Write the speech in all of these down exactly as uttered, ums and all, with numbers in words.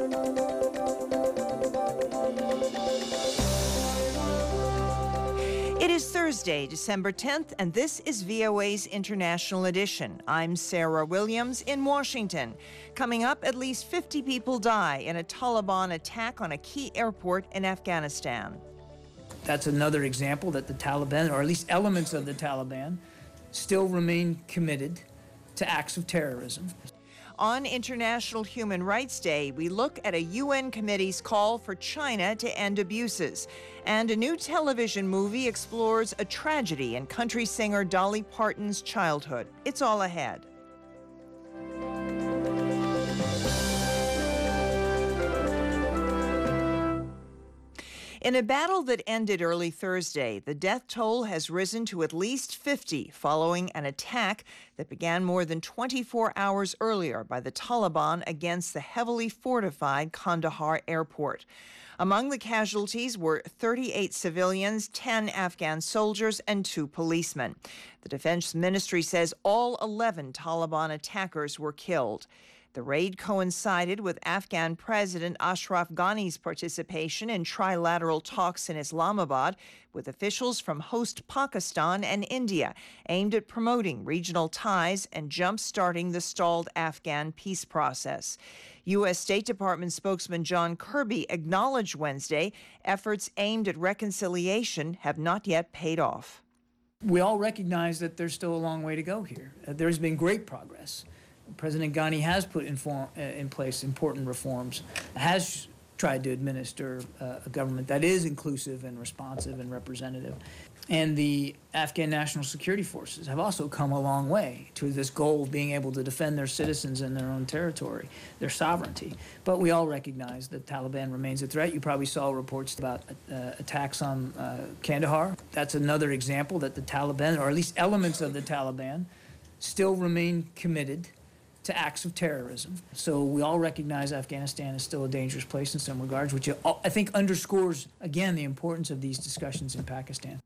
It is Thursday, December tenth, and this is V O A's International Edition. I'm Sarah Williams in Washington. Coming up, at least fifty people die in a Taliban attack on a key airport in Afghanistan. That's another example that the Taliban, or at least elements of the Taliban, still remain committed to acts of terrorism. On International Human Rights Day, we look at a U N committee's call for China to end abuses. And a new television movie explores a tragedy in country singer Dolly Parton's childhood. It's all ahead. In a battle that ended early Thursday, the death toll has risen to at least fifty following an attack that began more than twenty-four hours earlier by the Taliban against the heavily fortified Kandahar airport. Among the casualties were thirty-eight civilians, ten Afghan soldiers, and two policemen. The Defense Ministry says all eleven Taliban attackers were killed. The raid coincided with Afghan President Ashraf Ghani's participation in trilateral talks in Islamabad with officials from host Pakistan and India, aimed at promoting regional ties and jump-starting the stalled Afghan peace process. U S State Department spokesman John Kirby acknowledged Wednesday efforts aimed at reconciliation have not yet paid off. We all recognize that there's still a long way to go here. Uh, there's been great progress. President Ghani has put in, form, uh, in place important reforms, has tried to administer uh, a government that is inclusive and responsive and representative. And the Afghan National Security Forces have also come a long way to this goal of being able to defend their citizens in their own territory, their sovereignty. But we all recognize that Taliban remains a threat. You probably saw reports about uh, attacks on uh, Kandahar. That's another example that the Taliban, or at least elements of the Taliban, still remain committed to acts of terrorism. So we all recognize Afghanistan is still a dangerous place in some regards, which I think underscores, again, the importance of these discussions in Pakistan.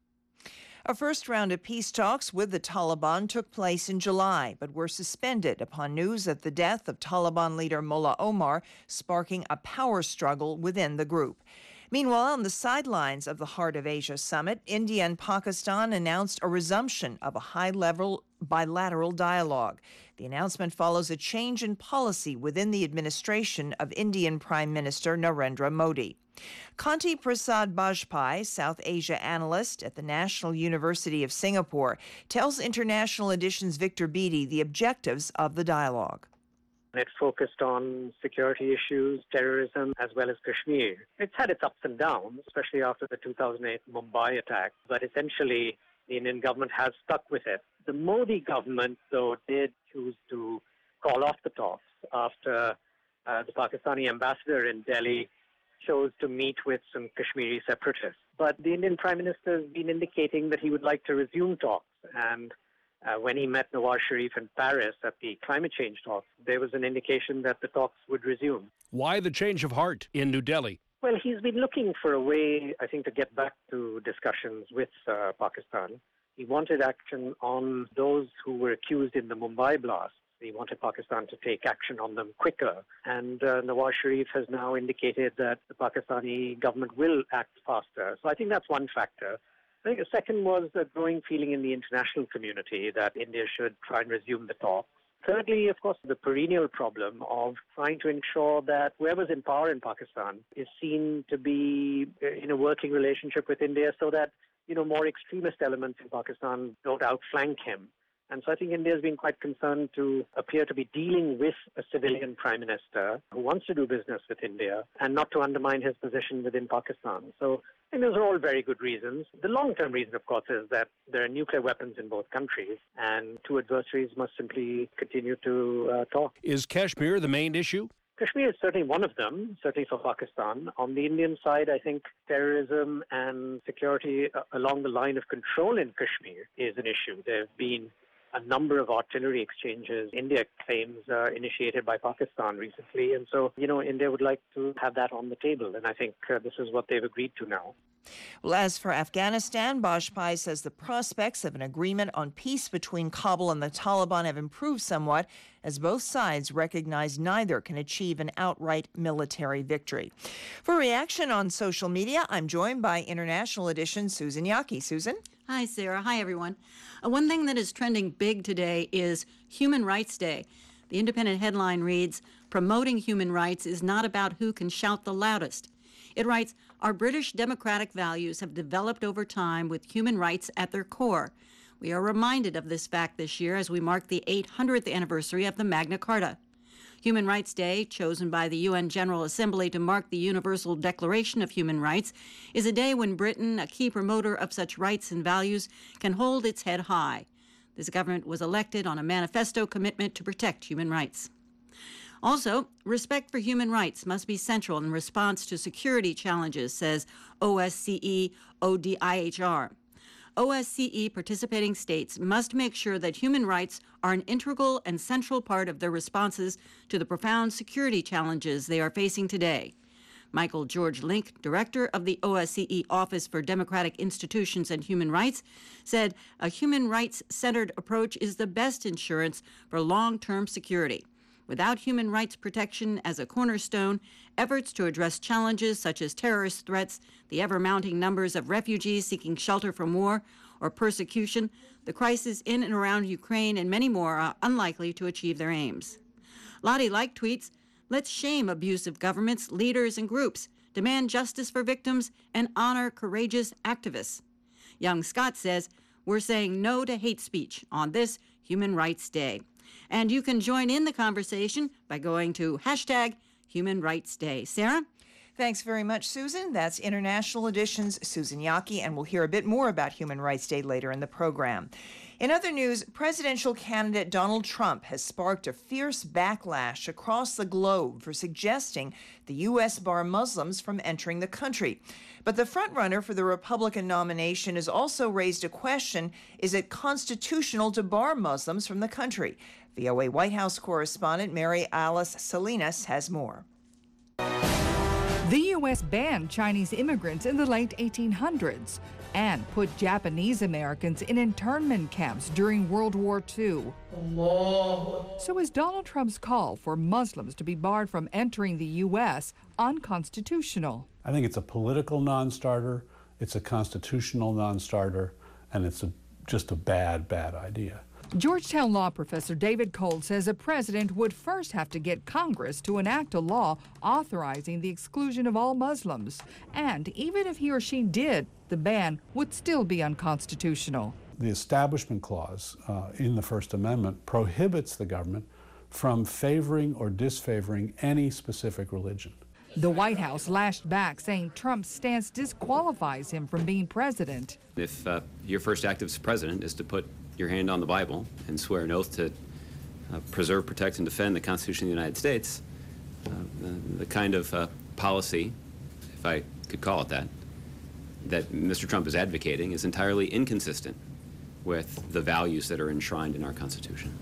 A first round of peace talks with the Taliban took place in July, but were suspended upon news of the death of Taliban leader Mullah Omar, sparking a power struggle within the group. Meanwhile, on the sidelines of the Heart of Asia summit, India and Pakistan announced a resumption of a high-level bilateral dialogue. The announcement follows a change in policy within the administration of Indian Prime Minister Narendra Modi. Kanti Prasad Bajpai, South Asia analyst at the National University of Singapore, tells International Edition's Victor Beattie the objectives of the dialogue. It focused on security issues, terrorism, as well as Kashmir. It's had its ups and downs, especially after the two thousand eight Mumbai attack, but essentially the Indian government has stuck with it. The Modi government, though, did choose to call off the talks after uh, the Pakistani ambassador in Delhi chose to meet with some Kashmiri separatists. But the Indian Prime Minister has been indicating that he would like to resume talks, and Uh, when he met Nawaz Sharif in Paris at the climate change talks, there was an indication that the talks would resume. Why the change of heart in New Delhi? Well, he's been looking for a way, I think, to get back to discussions with uh, Pakistan. He wanted action on those who were accused in the Mumbai blasts. He wanted Pakistan to take action on them quicker. And uh, Nawaz Sharif has now indicated that the Pakistani government will act faster. So I think that's one factor. I think the second was a growing feeling in the international community that India should try and resume the talks. Thirdly, of course, the perennial problem of trying to ensure that whoever's in power in Pakistan is seen to be in a working relationship with India so that, you know, more extremist elements in Pakistan don't outflank him. And so I think India has been quite concerned to appear to be dealing with a civilian prime minister who wants to do business with India and not to undermine his position within Pakistan. So I think those are all very good reasons. The long-term reason, of course, is that there are nuclear weapons in both countries and two adversaries must simply continue to uh, talk. Is Kashmir the main issue? Kashmir is certainly one of them, certainly for Pakistan. On the Indian side, I think terrorism and security along the line of control in Kashmir is an issue. There have been a number of artillery exchanges, India claims, uh, initiated by Pakistan recently. And so, you know, India would like to have that on the table. And I think uh, this is what they've agreed to now. Well, as for Afghanistan, Bajpai says the prospects of an agreement on peace between Kabul and the Taliban have improved somewhat, as both sides recognize neither can achieve an outright military victory. For reaction on social media, I'm joined by International Edition's Susan Yaki. Susan? Hi, Sarah. Hi, everyone. Uh, one thing that is trending big today is Human Rights Day. The Independent headline reads, "Promoting human rights is not about who can shout the loudest." It writes, "Our British democratic values have developed over time with human rights at their core. We are reminded of this fact this year as we mark the eight hundredth anniversary of the Magna Carta." Human Rights Day, chosen by the U N General Assembly to mark the Universal Declaration of Human Rights, is a day when Britain, a key promoter of such rights and values, can hold its head high. This government was elected on a manifesto commitment to protect human rights. Also, respect for human rights must be central in response to security challenges, says O S C E O D I H R. O S C E participating states must make sure that human rights are an integral and central part of their responses to the profound security challenges they are facing today. Michael George Link, director of the O S C E Office for Democratic Institutions and Human Rights, said a human rights-centered approach is the best insurance for long-term security. Without human rights protection as a cornerstone, efforts to address challenges such as terrorist threats, the ever-mounting numbers of refugees seeking shelter from war or persecution, the crisis in and around Ukraine, and many more are unlikely to achieve their aims. Lottie Like tweets, "Let's shame abusive governments, leaders, and groups, demand justice for victims, and honor courageous activists." Young Scott says, "We're saying no to hate speech on this Human Rights Day." And you can join in the conversation by going to hashtag Human Rights Day. Sarah? Thanks very much, Susan. That's International Edition's Susan Yaki, and we'll hear a bit more about Human Rights Day later in the program. In other news, presidential candidate Donald Trump has sparked a fierce backlash across the globe for suggesting the U S bar Muslims from entering the country. But the frontrunner for the Republican nomination has also raised a question: is it constitutional to bar Muslims from the country? V O A White House correspondent Mary Alice Salinas has more. The U S banned Chinese immigrants in the late eighteen hundreds and put Japanese Americans in internment camps during World War Two. So is Donald Trump's call for Muslims to be barred from entering the U S unconstitutional? I think it's a political non-starter, it's a constitutional non-starter, and it's a, just a bad, bad idea. Georgetown law professor David Cole says a president would first have to get Congress to enact a law authorizing the exclusion of all Muslims. And even if he or she did, the ban would still be unconstitutional. The Establishment Clause uh, in the First Amendment prohibits the government from favoring or disfavoring any specific religion. The White House lashed back, saying Trump's stance disqualifies him from being president. If uh, your first act as president is to put your hand on the Bible and swear an oath to uh, preserve, protect, and defend the Constitution of the United States, uh, the, the kind of uh, policy, if I could call it that, that Mister Trump is advocating is entirely inconsistent with the values that are enshrined in our Constitution.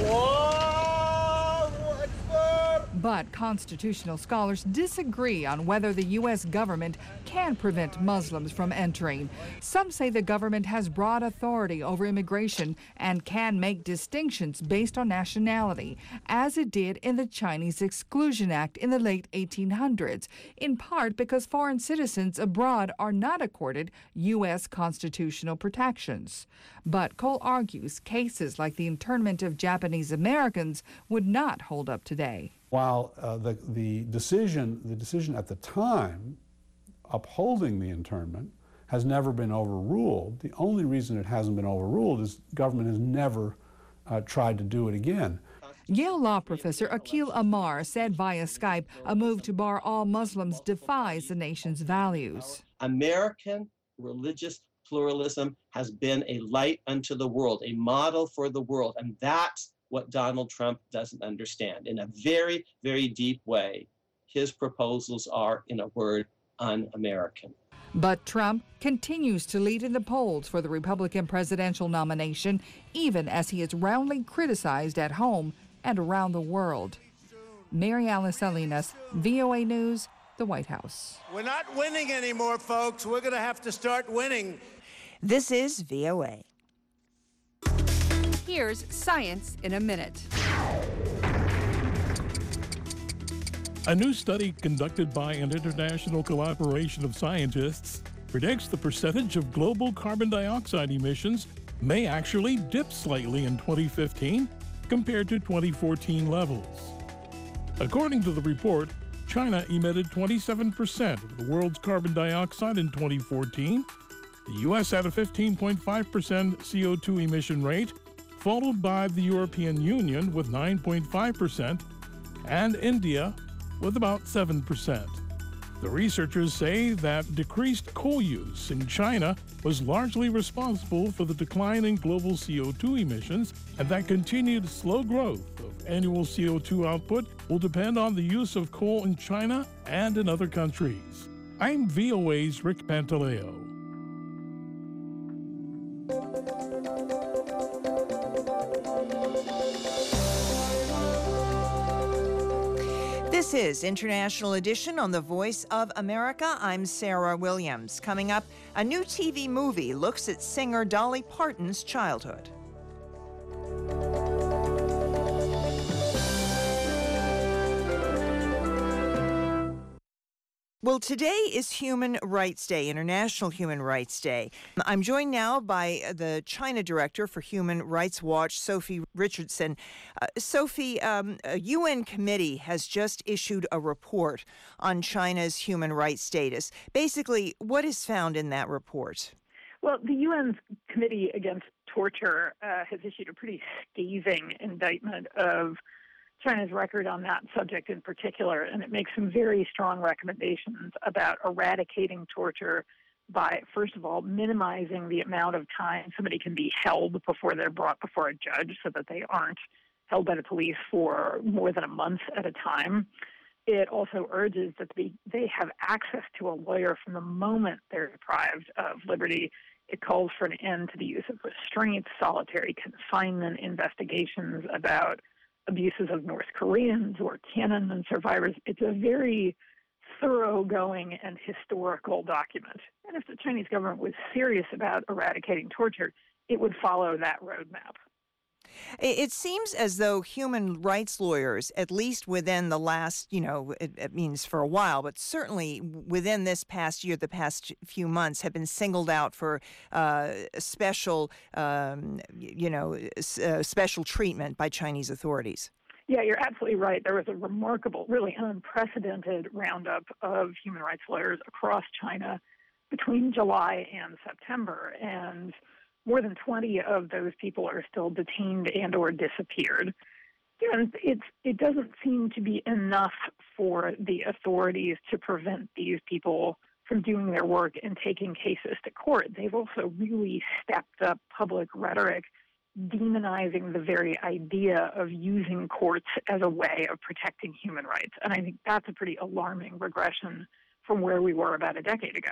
But constitutional scholars disagree on whether the U S government can prevent Muslims from entering. Some say the government has broad authority over immigration and can make distinctions based on nationality, as it did in the Chinese Exclusion Act in the late eighteen hundreds, in part because foreign citizens abroad are not accorded U S constitutional protections. But Cole argues cases like the internment of Japanese Americans would not hold up today. While uh, the, the decision, the decision at the time upholding the internment has never been overruled, the only reason it hasn't been overruled is government has never uh, tried to do it again. Yale law professor Akhil Amar said via Skype a move to bar all Muslims defies the nation's values. American religious pluralism has been a light unto the world, a model for the world, and that's what Donald Trump doesn't understand. In a very, very deep way, his proposals are, in a word, un-American. But Trump continues to lead in the polls for the Republican presidential nomination, even as he is roundly criticized at home and around the world. Mary Alice Salinas, V O A News, the White House. We're not winning anymore, folks. We're going to have to start winning. This is V O A. Here's Science in a Minute. A new study conducted by an international collaboration of scientists predicts the percentage of global carbon dioxide emissions may actually dip slightly in twenty fifteen compared to twenty fourteen levels. According to the report, China emitted twenty-seven percent of the world's carbon dioxide in twenty fourteen. The U S had a fifteen point five percent C O two emission rate, followed by the European Union with nine point five percent and India with about seven percent. The researchers say that decreased coal use in China was largely responsible for the decline in global C O two emissions, and that continued slow growth of annual C O two output will depend on the use of coal in China and in other countries. I'm V O A's Rick Pantaleo. This is International Edition on the Voice of America. I'm Sarah Williams. Coming up, a new T V movie looks at singer Dolly Parton's childhood. Well, today is Human Rights Day, International Human Rights Day. I'm joined now by the China Director for Human Rights Watch, Sophie Richardson. Uh, Sophie, um, a U N committee has just issued a report on China's human rights status. Basically, what is found in that report? Well, the U N's Committee Against Torture uh, has issued a pretty scathing indictment of China's record on that subject in particular, and it makes some very strong recommendations about eradicating torture by, first of all, minimizing the amount of time somebody can be held before they're brought before a judge so that they aren't held by the police for more than a month at a time. It also urges that they, they have access to a lawyer from the moment they're deprived of liberty. It calls for an end to the use of restraints, solitary confinement, investigations about abuses of North Koreans or Tiananmen survivors. It's a very thoroughgoing and historical document. And if the Chinese government was serious about eradicating torture, it would follow that roadmap. It seems as though human rights lawyers, at least within the last, you know, it, it means for a while, but certainly within this past year, the past few months, have been singled out for uh, special, um, you know, uh, special treatment by Chinese authorities. Yeah, you're absolutely right. There was a remarkable, really unprecedented roundup of human rights lawyers across China between July and September, and more than twenty of those people are still detained and or disappeared. And it's, it doesn't seem to be enough for the authorities to prevent these people from doing their work and taking cases to court. They've also really stepped up public rhetoric, demonizing the very idea of using courts as a way of protecting human rights. And I think that's a pretty alarming regression from where we were about a decade ago.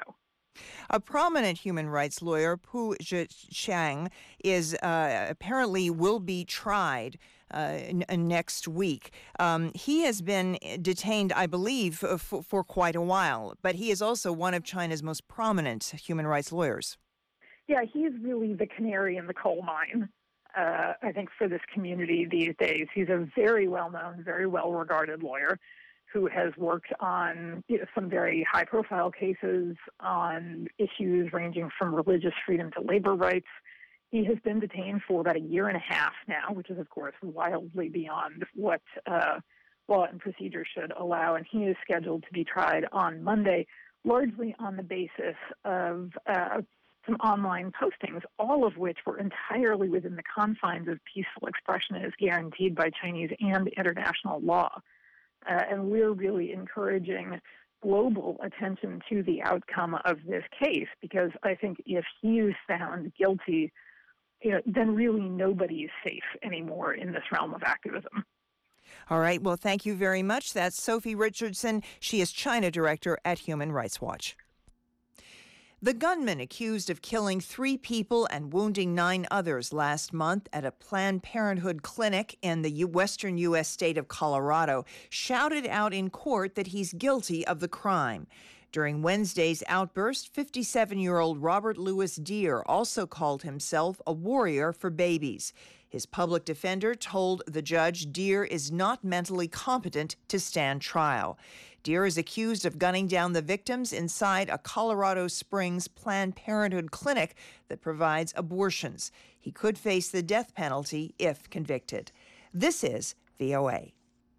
A prominent human rights lawyer, Pu Zhiqiang, is uh, apparently will be tried uh, n- next week. Um, he has been detained, I believe, uh, for, for quite a while, but he is also one of China's most prominent human rights lawyers. Yeah, he's really the canary in the coal mine, uh, I think, for this community these days. He's a very well-known, very well-regarded lawyer who has worked on, you know, some very high-profile cases on issues ranging from religious freedom to labor rights. He has been detained for about a year and a half now, which is, of course, wildly beyond what uh, law and procedure should allow, and he is scheduled to be tried on Monday, largely on the basis of uh, some online postings, all of which were entirely within the confines of peaceful expression as guaranteed by Chinese and international law. Uh, and we're really encouraging global attention to the outcome of this case, because I think if he is found guilty, you know, then really nobody is safe anymore in this realm of activism. All right. Well, thank you very much. That's Sophie Richardson. She is China Director at Human Rights Watch. The gunman accused of killing three people and wounding nine others last month at a Planned Parenthood clinic in the western U S state of Colorado shouted out in court that he's guilty of the crime. During Wednesday's outburst, fifty-seven-year-old Robert Louis Deere also called himself a warrior for babies. His public defender told the judge Deere is not mentally competent to stand trial. Deere is accused of gunning down the victims inside a Colorado Springs Planned Parenthood clinic that provides abortions. He could face the death penalty if convicted. This is V O A.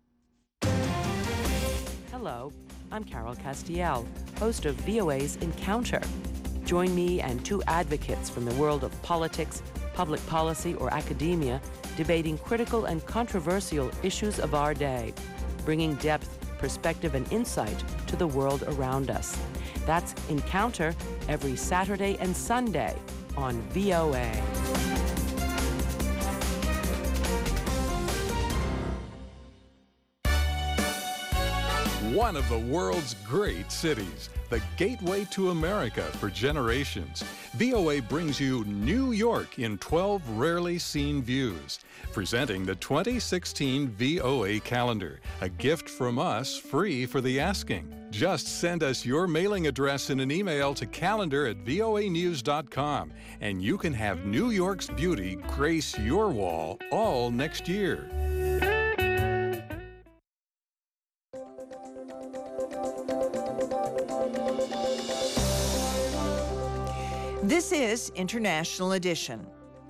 Hello, I'm Carol Castiel, host of V O A's Encounter. Join me and two advocates from the world of politics, public policy, or academia debating critical and controversial issues of our day, bringing depth, perspective, and insight to the world around us. That's Encounter every Saturday and Sunday on V O A. One of the world's great cities, the gateway to America for generations. V O A brings you New York in twelve rarely seen views. Presenting the twenty sixteen V O A calendar, a gift from us free for the asking. Just send us your mailing address in an email to calendar at V O A news dot com, and you can have New York's beauty grace your wall all next year. This is International Edition.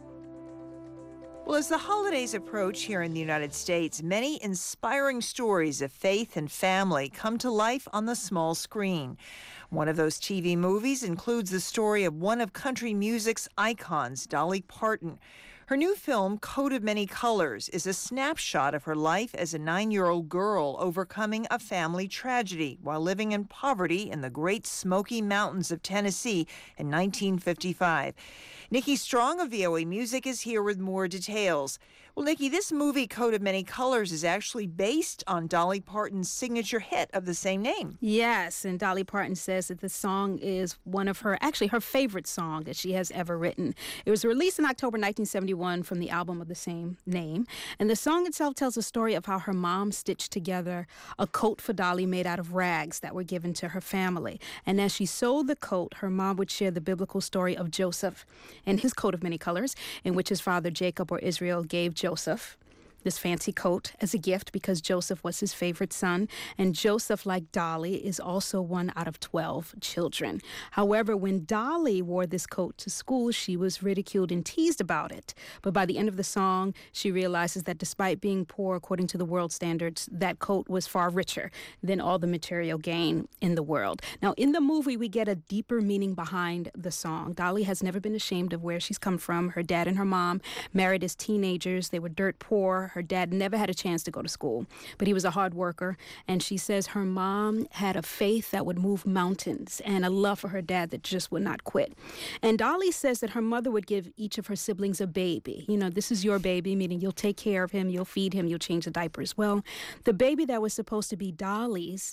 Well, as the holidays approach here in the United States, many inspiring stories of faith and family come to life on the small screen. One of those T V movies includes the story of one of country music's icons, Dolly Parton. Her new film, Coat of Many Colors, is a snapshot of her life as a nine-year-old girl overcoming a family tragedy while living in poverty in the Great Smoky Mountains of Tennessee in nineteen fifty-five. Nikki Strong of V O A Music is here with more details. Well, Nikki, this movie, Coat of Many Colors, is actually based on Dolly Parton's signature hit of the same name. Yes, and Dolly Parton says that the song is one of her, actually her favorite song that she has ever written. It was released in October nineteen seventy-one from the album of the same name, and the song itself tells a story of how her mom stitched together a coat for Dolly made out of rags that were given to her family. And as she sewed the coat, her mom would share the biblical story of Joseph and his coat of many colors, in which his father Jacob or Israel gave Joseph this fancy coat as a gift because Joseph was his favorite son. And Joseph, like Dolly, is also one out of twelve children. However, when Dolly wore this coat to school, she was ridiculed and teased about it. But by the end of the song, she realizes that despite being poor, according to the world standards, that coat was far richer than all the material gain in the world. Now, in the movie, we get a deeper meaning behind the song. Dolly has never been ashamed of where she's come from. Her dad and her mom married as teenagers. They were dirt poor. Her dad never had a chance to go to school, but he was a hard worker. And she says her mom had a faith that would move mountains and a love for her dad that just would not quit. And Dolly says that her mother would give each of her siblings a baby. You know, this is your baby, meaning you'll take care of him, you'll feed him, you'll change the diapers. Well, the baby that was supposed to be Dolly's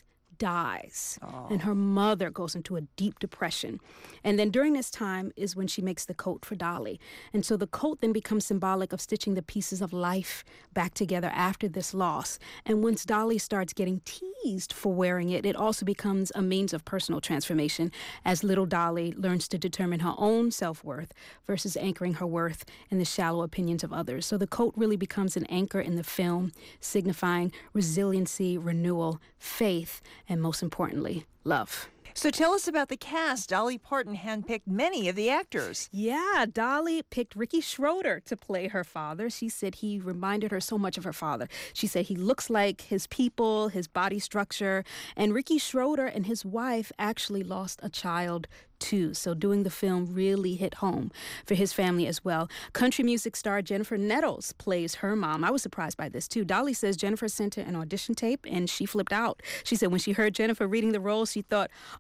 dies, oh. and her mother goes into a deep depression. And then during this time is when she makes the coat for Dolly. And so the coat then becomes symbolic of stitching the pieces of life back together after this loss. And once Dolly starts getting teased for wearing it, it also becomes a means of personal transformation as little Dolly learns to determine her own self-worth versus anchoring her worth in the shallow opinions of others. So the coat really becomes an anchor in the film, signifying resiliency, renewal, faith, and most importantly, love. So tell us about the cast. Dolly Parton handpicked many of the actors. Yeah, Dolly picked Ricky Schroder to play her father. She said he reminded her so much of her father. She said he looks like his people, his body structure. And Ricky Schroder and his wife actually lost a child too. So doing the film really hit home for his family as well. Country music star Jennifer Nettles plays her mom. I was surprised by this too. Dolly says Jennifer sent her an audition tape and she flipped out. She said when she heard Jennifer reading the role, she thought,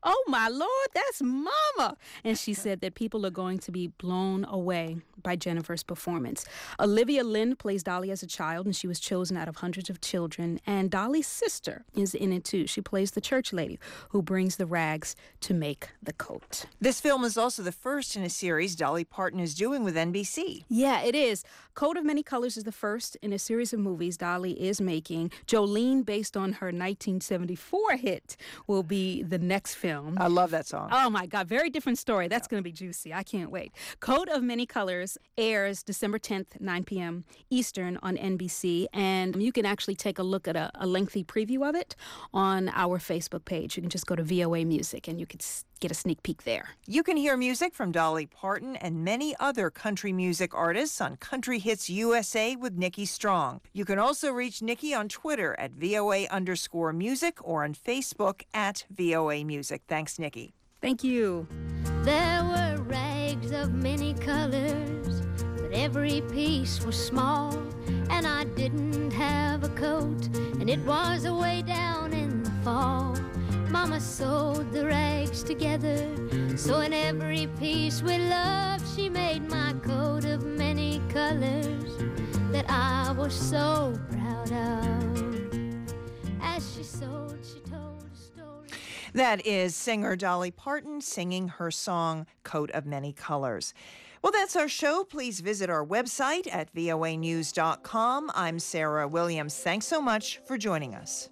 "Oh, my Lord, that's Mama." And she said that people are going to be blown away by Jennifer's performance. Olivia Lynn plays Dolly as a child, and she was chosen out of hundreds of children. And Dolly's sister is in it, too. She plays the church lady who brings the rags to make the coat. This film is also the first in a series Dolly Parton is doing with N B C. Yeah, it is. Coat of Many Colors is the first in a series of movies Dolly is making. Jolene, based on her nineteen seventy-four hit, will be the next film. I love that song. Oh, my God. Very different story. That's yeah. going to be juicy. I can't wait. Coat of Many Colors airs December tenth, nine p.m. Eastern on N B C. And you can actually take a look at a, a lengthy preview of it on our Facebook page. You can just go to V O A Music and you can get a sneak peek there. You can hear music from Dolly Parton and many other country music artists on Country Hits U S A with Nikki Strong. You can also reach Nikki on Twitter at V O A underscore music or on Facebook at V O A Music. Thanks, Nikki. Thank you. There were rags of many colors, but every piece was small, and I didn't have a coat, and it was away down in the fall. Mama sewed the rags together, so in every piece with love she made my coat of many colors that I was so proud of. As she sewed, she told a story. That is singer Dolly Parton singing her song Coat of Many Colors. Well, that's our show. Please visit our website at V O A news dot com. I'm Sarah Williams. Thanks so much for joining us.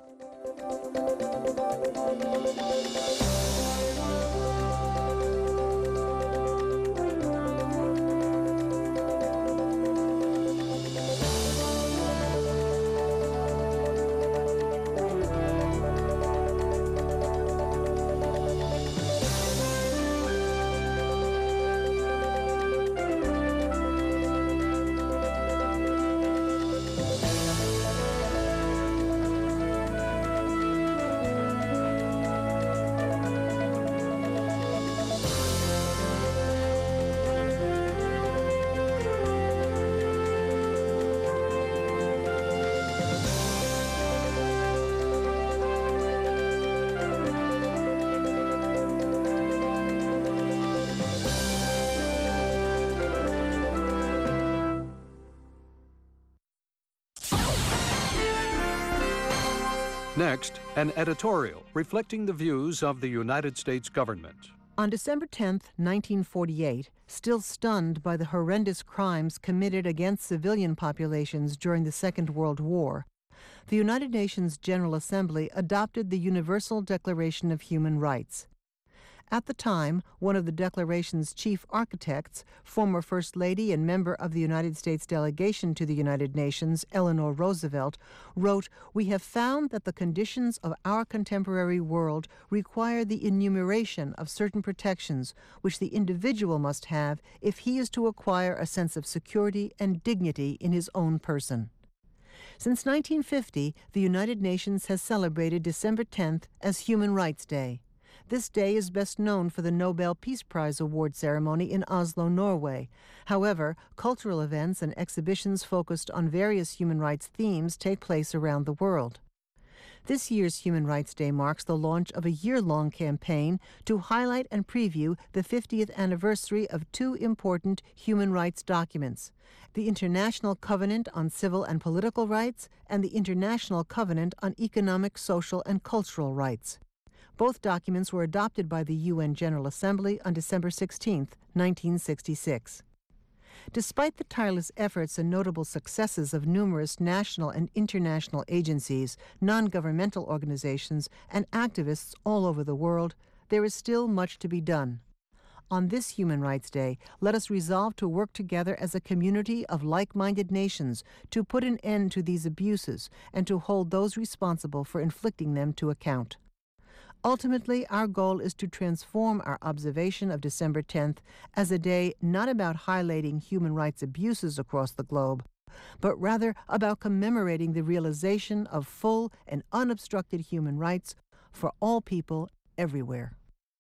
Next, an editorial reflecting the views of the United States government. On December tenth, nineteen forty-eight, still stunned by the horrendous crimes committed against civilian populations during the Second World War, the United Nations General Assembly adopted the Universal Declaration of Human Rights. At the time, one of the Declaration's chief architects, former First Lady and member of the United States delegation to the United Nations, Eleanor Roosevelt, wrote, "We have found that the conditions of our contemporary world require the enumeration of certain protections which the individual must have if he is to acquire a sense of security and dignity in his own person." Since nineteen fifty, the United Nations has celebrated December tenth as Human Rights Day. This day is best known for the Nobel Peace Prize award ceremony in Oslo, Norway. However, cultural events and exhibitions focused on various human rights themes take place around the world. This year's Human Rights Day marks the launch of a year-long campaign to highlight and preview the fiftieth anniversary of two important human rights documents, the International Covenant on Civil and Political Rights and the International Covenant on Economic, Social, and Cultural Rights. Both documents were adopted by the U N General Assembly on December sixteenth, nineteen sixty-six. Despite the tireless efforts and notable successes of numerous national and international agencies, non-governmental organizations, and activists all over the world, there is still much to be done. On this Human Rights Day, let us resolve to work together as a community of like-minded nations to put an end to these abuses and to hold those responsible for inflicting them to account. Ultimately, our goal is to transform our observation of December tenth as a day not about highlighting human rights abuses across the globe, but rather about commemorating the realization of full and unobstructed human rights for all people everywhere.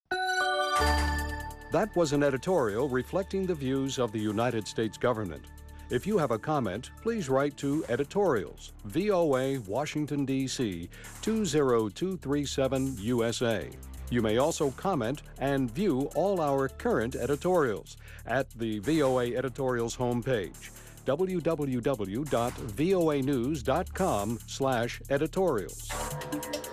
That was an editorial reflecting the views of the United States government. If you have a comment, please write to Editorials, V O A, Washington, D C two zero two three seven U S A. You may also comment and view all our current editorials at the V O A Editorials homepage, w w w dot voa news dot com slash editorials.